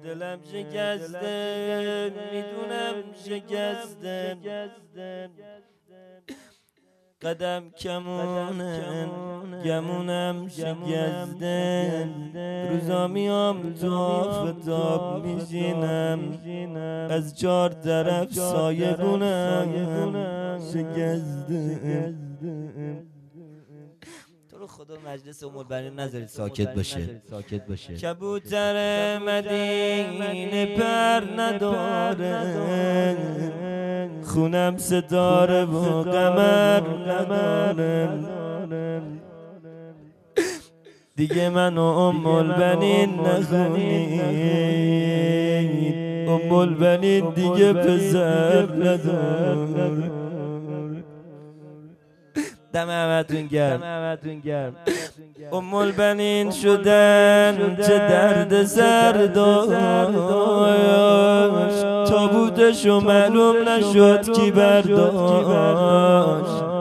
دلم شکسته میدونم شکسته قدم کمونه گمونم شکسته روزا میام تو آفتاب میشینم از 4 طرف سایه گونم شکسته. تو رو خدا مجلس ام البنین نذارید ساکت باشه. کبوتر مدینه پر نداره خونم ستاره و قمر نداره دیگه منو ام البنین نخونید ام البنین دیگه پسر نداره. دم همتون گرم. ام البنین شدن چه درد سر داشت تابوتشو معلوم نشد کی برداشت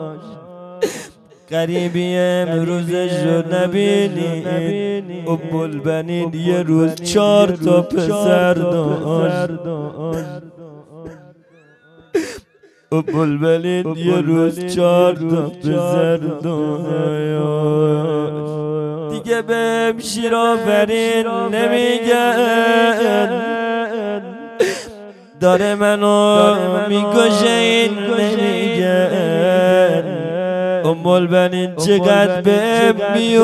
غریبی امروزشو نبینی ام البنین یه روز 4 تا پسر داشت ام البنین یه روز 4 تا پسر داشت دیگه بهم شیرآفرین نمیگن داره منو میکشه این نمیگن ام البنین چقدر بهم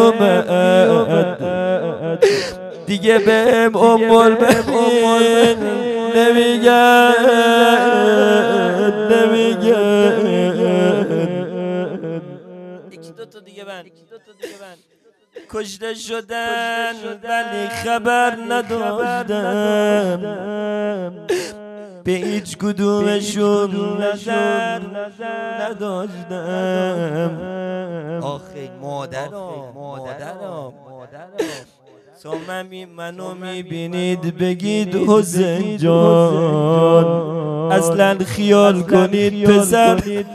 میومد دیگه بهم ام البنین نمیگن یکی دو تا دیگه بند کشته شدن ولی خبر نداشتم به هیچ کدومشون نظر نداشتم آخه مادرم تا منو میبینید بگید حسین جان اصلا خیال کنید پسر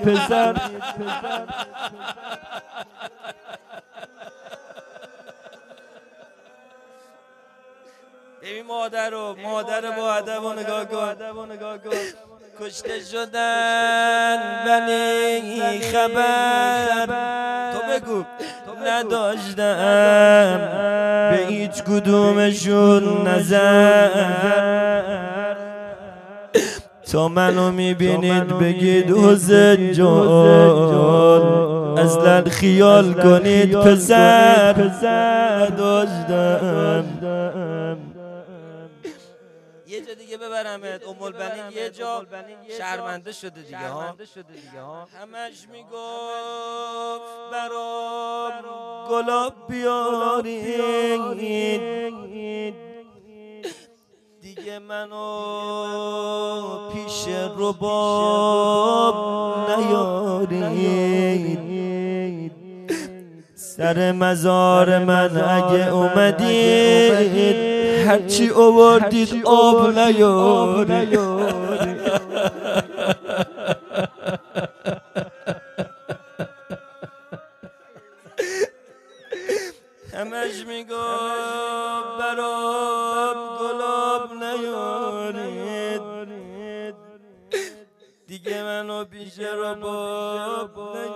ببین مادر با ادب و نگاه کن کشته شدن ولی خبر تو بگو نداشتم به هیچ کدومشون نظر تا منو میبینید بگید حسین جان اصلا خیال کنید پسر نداشتم. یه جا دیگه ببرمت ام البنین یه جا شرمنده شده دیگه ها همش میگفت برام گلاب بیارید دیگه منو پیش رباب نیارید سر مزار من اگه اومدید هرچی آوردید آب نیارید همش میگفت برام گلاب نیارید دیگه منو پیش رباب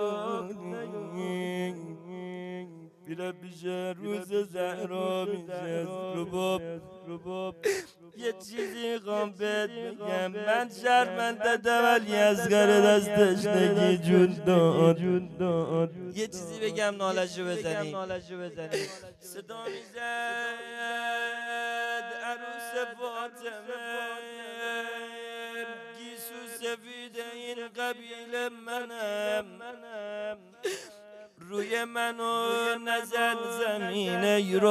نیارید میره پیش روز زهرا میشه رباب یه چیزی میخوام بهت بگم من شرمنده‌ام ولی اصغر دستش نگی جون داد یه چیزی بگم نالشو بزنی صدا میزد عروس فاطمه گیسو سفید این قبیله منم روی منو نزن زمینه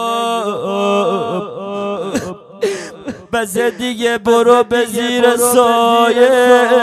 رباب بس دیگه برو به زیر سایه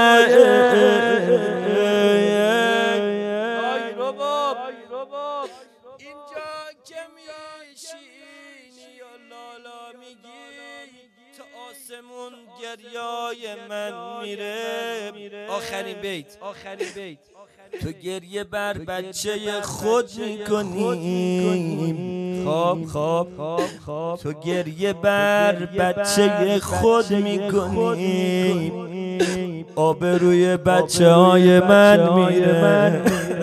آی رباب اینجا که میشینی یا لالا میگی تا آسمون گریای من میره آخرین بیت تو گریه بر بچه خود میکنی تو گریه بر بچه خود میکنی، آبروی بچه های من میره.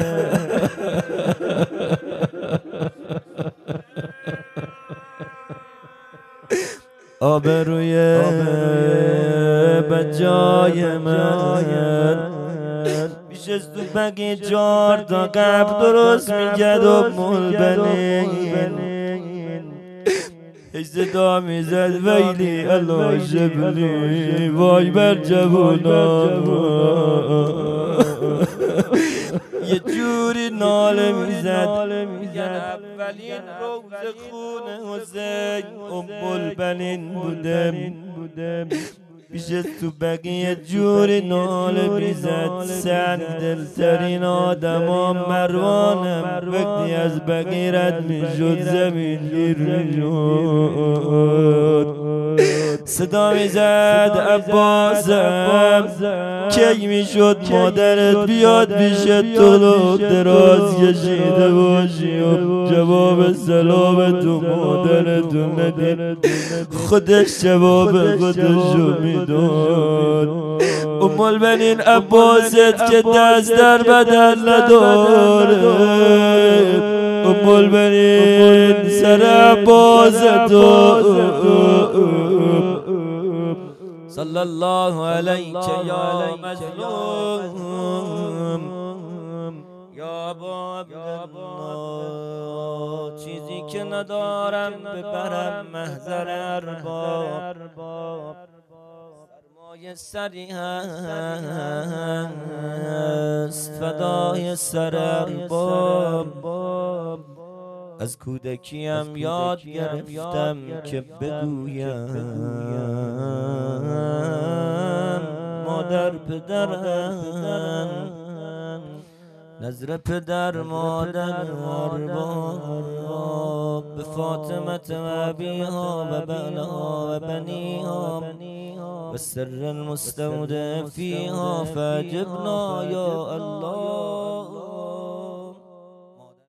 آبروی بچه‌های من میشه تو بگی جار تا قبل درست میگد و ملبنین هی صدا میزد ویلی الله شبلی وای بر جوونام، یه جوری ناله میزد میگن اولین روز خون حسین البنین بودم. پیش تو بقیه جوری ناله میزد، سنگ دلترین آدم مروانم وقتی از بقیرت میشد زمین گیر میشد. صدا میزد عباسم کی میشد مادرت بیاد پیش تو دراز کشیده باشی و جواب سلام تو مادرتون ندید، خودش جواب خودشو میداد. البنین عباست که دست در بدن نداره، البنین سر عباست صلی الله علیک یا مظلوم یا ابا عبدالله. چیزی که ندارم ببرم محضر ارباب، سرمایه سری هست فدای سر ارباب. از کودکیم یاد گرفتم که بگویم مادر پدرم، نظر پدر مادر ارباب. به فاطمه و ابیها و بعلها و بنیها و سر المستودع فیها فاجبنا یا الله.